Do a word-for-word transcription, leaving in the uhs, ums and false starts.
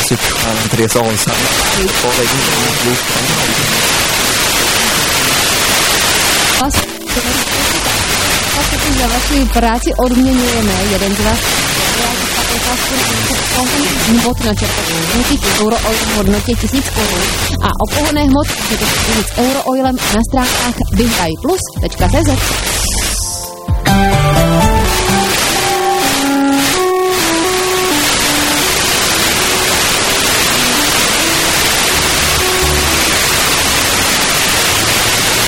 posted um, to the assault on Sunday. Vlastně za vaši práci odměňujeme jeden z vás hmot na čerpání Eurooil v hodnotě tisíc korun a o pohonné hmoty můžete koupit s Eurooilem na stránkách bihajplus tečka cé zet.